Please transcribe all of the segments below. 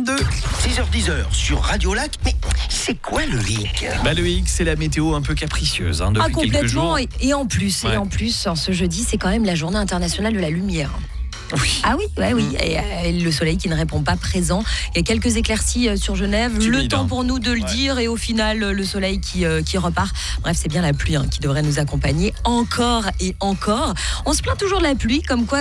22. 6h10 sur Radio Lac. Mais c'est quoi le hic ? Le hic, c'est la météo un peu capricieuse depuis quelques jours. Complètement. Et en plus, ce jeudi, c'est quand même la journée internationale de la lumière. Oui. Ah oui, et le soleil qui ne répond pas présent. Il y a quelques éclaircies sur Genève. Le temps pour nous de le dire, et au final, le soleil qui repart. Bref, c'est bien la pluie qui devrait nous accompagner encore et encore. On se plaint toujours de la pluie, comme quoi,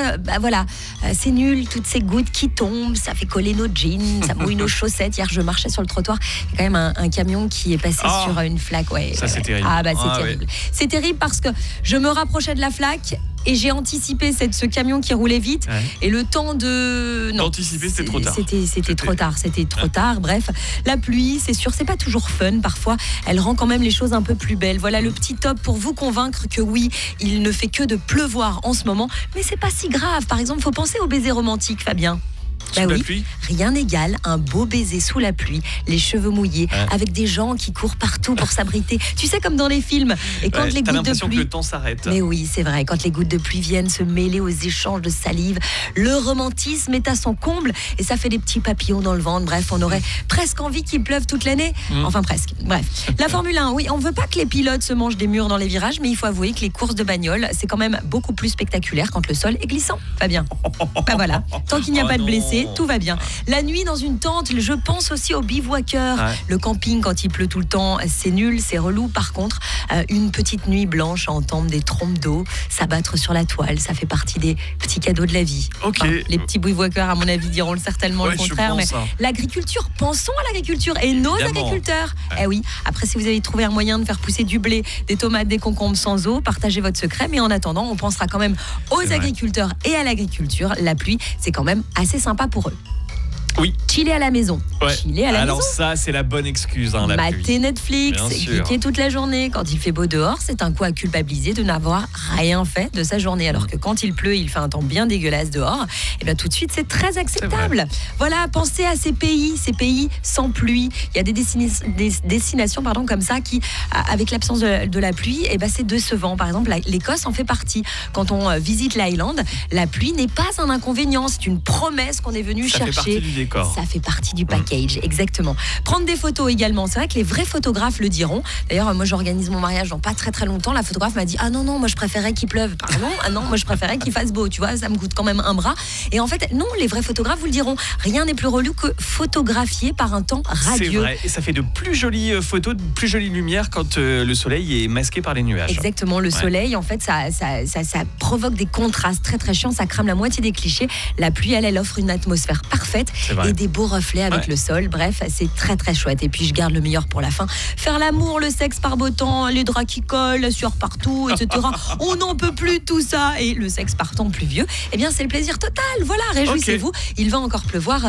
c'est nul, toutes ces gouttes qui tombent, ça fait coller nos jeans, ça mouille nos chaussettes. Hier, je marchais sur le trottoir, il y a quand même un camion qui est passé sur une flaque. Ça, c'est terrible. C'est terrible. Ouais. C'est terrible parce que je me rapprochais de la flaque. Et j'ai anticipé ce camion qui roulait vite. Ouais. Et le temps d'anticiper, c'était trop tard. C'était trop tard. Bref, la pluie, c'est sûr, c'est pas toujours fun. Parfois, elle rend quand même les choses un peu plus belles. Voilà le petit top pour vous convaincre que oui, il ne fait que de pleuvoir en ce moment. Mais c'est pas si grave. Par exemple, il faut penser au baiser romantique, Fabien. Sous la pluie. Rien n'égale un beau baiser sous la pluie, les cheveux mouillés, avec des gens qui courent partout pour s'abriter. Tu sais, comme dans les films. Et quand les gouttes de pluie, l'impression que le temps s'arrête. Mais oui, c'est vrai. Quand les gouttes de pluie viennent se mêler aux échanges de salive, le romantisme est à son comble et ça fait des petits papillons dans le ventre. Bref, on aurait presque envie qu'il pleuve toute l'année. Enfin, presque. Bref. La Formule 1, oui, on veut pas que les pilotes se mangent des murs dans les virages, mais il faut avouer que les courses de bagnole, c'est quand même beaucoup plus spectaculaire quand le sol est glissant. Fabien. Voilà. Tant qu'il n'y a pas de blessés, tout va bien. La nuit dans une tente, je pense aussi aux bivouaqueurs. Le camping, quand il pleut tout le temps, c'est nul, c'est relou. Par contre, une petite nuit blanche à entendre des trompes d'eau s'abattre sur la toile, ça fait partie des petits cadeaux de la vie. Les petits bivouaqueurs, à mon avis, diront certainement le contraire. Mais l'agriculture, pensons à l'agriculture et nos agriculteurs. Eh oui, après, si vous avez trouvé un moyen de faire pousser du blé, des tomates, des concombres sans eau, partagez votre secret. Mais en attendant, on pensera quand même aux agriculteurs et à l'agriculture. La pluie, c'est quand même assez sympa pour eux. Oui. Chiller à la maison. Alors ça, c'est la bonne excuse. La Mater pluie. Netflix, geeker toute la journée. Quand il fait beau dehors, c'est un coup à culpabiliser de n'avoir rien fait de sa journée. Alors que quand il pleut, il fait un temps bien dégueulasse dehors. Et bien tout de suite, c'est très acceptable. Voilà, pensez à ces pays sans pluie. Il y a des destinations comme ça qui, avec l'absence de la pluie, c'est décevant. Par exemple, l'Écosse en fait partie. Quand on visite l'Islande, la pluie n'est pas un inconvénient. C'est une promesse qu'on est venu chercher. Ça fait partie du décor. Ça fait partie du package, exactement. Prendre des photos également. C'est vrai que les vrais photographes le diront. D'ailleurs, moi, j'organise mon mariage dans pas très très longtemps. La photographe m'a dit non, moi je préférais qu'il pleuve. Pardon, non, moi je préférais qu'il fasse beau. Tu vois, ça me coûte quand même un bras. Et en fait, non, les vrais photographes vous le diront. Rien n'est plus relou que photographier par un temps radieux. C'est vrai. Et ça fait de plus jolies photos, de plus jolies lumières quand le soleil est masqué par les nuages. Exactement. Le soleil, en fait, ça provoque des contrastes très très chiants. Ça crame la moitié des clichés. La pluie, elle offre une atmosphère parfaite. Et des beaux reflets avec le sol. Bref, c'est très très chouette. Et puis je garde le meilleur pour la fin. Faire l'amour, le sexe par beau temps, les draps qui collent, la sueur partout, etc. On n'en peut plus de tout ça. Et le sexe par temps pluvieux, c'est le plaisir total. Voilà, réjouissez-vous. Il va encore pleuvoir.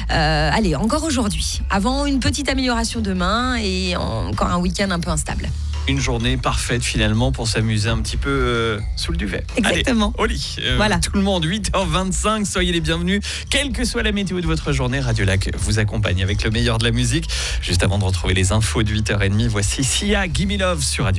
Encore aujourd'hui. Avant une petite amélioration demain et encore un week-end un peu instable. Une journée parfaite finalement pour s'amuser un petit peu sous le duvet. Exactement. Allez, au lit. Voilà. Tout le monde, 8h25, soyez les bienvenus. Quelle que soit la météo de votre journée, Radio Lac vous accompagne avec le meilleur de la musique. Juste avant de retrouver les infos de 8h30, voici Sia, Gimme Love sur Radio